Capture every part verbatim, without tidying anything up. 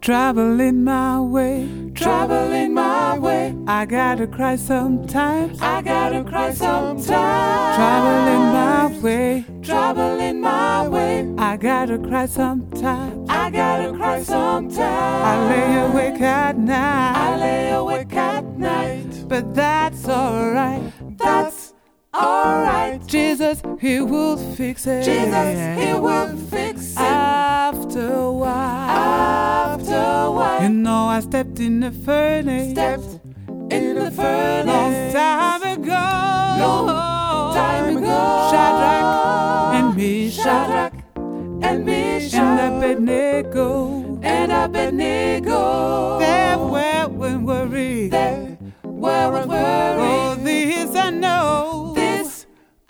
Traveling my way, traveling my way. I gotta cry sometimes. I gotta cry sometimes. Traveling my way, traveling my way. I gotta cry sometimes. I gotta cry sometimes. I lay awake at night. I lay awake at night. But that's alright. That's alright. Jesus, He will fix it. Jesus, He will fix it. After a while. After a while. You know I stepped in the furnace. Stepped in the furnace. Long time ago. Long time ago. Shadrach and Meshach. Shadrach and Meshach. And Abednego. And Abednego. They weren't worried. They weren't worried. Oh, this I know. This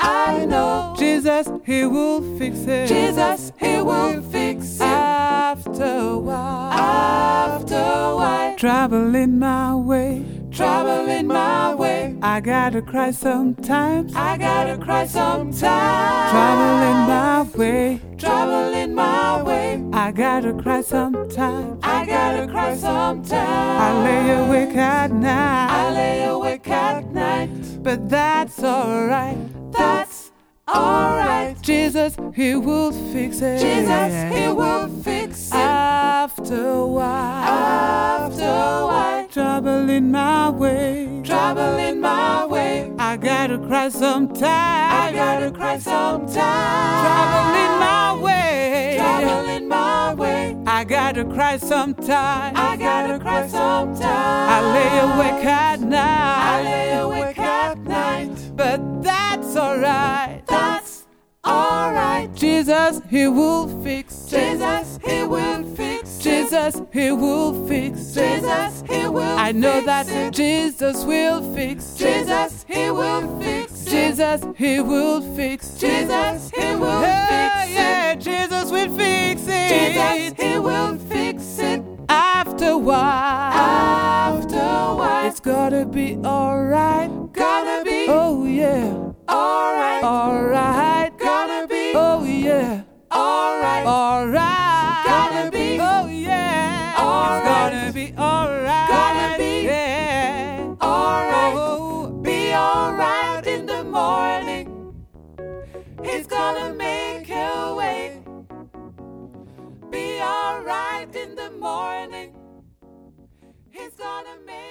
I know. Jesus, He will fix it. Jesus, He will fix it. After a while. After a while. Traveling my way. Traveling my way. I gotta cry sometimes. I gotta cry sometimes. Traveling my way. Traveling my way. I gotta cry sometimes. I gotta cry sometimes. I lay awake at night. I lay awake at night. But that's alright. That's alright. Jesus, He will fix it. Jesus, He will fix it. After a while. After a while. Traveling my way. Traveling my way. I gotta cry sometimes. I gotta cry sometimes. Traveling my way. Traveling my way. I gotta cry sometimes. I gotta cry sometimes. I lay awake at night. I lay awake at night. But that's alright. That's alright. Jesus, He will fix it. Jesus, He will fix it. Jesus, He will fix it. Jesus, He will I know fix that it. Jesus will fix it. Jesus, He will fix it. Jesus, He will fix it. Jesus, He will Yeah, fix it. yeah, Jesus will fix it. Jesus, He will fix it. After a while. After a while. It's gotta be alright. Gonna be Oh yeah. alright. Alright. Gonna be Oh yeah. alright. Alright. Gonna be Oh yeah. alright. It's gonna be alright. Gonna be yeah. alright. Oh. Be alright in the morning. He's gonna make a way. Be alright in the morning. He's gonna make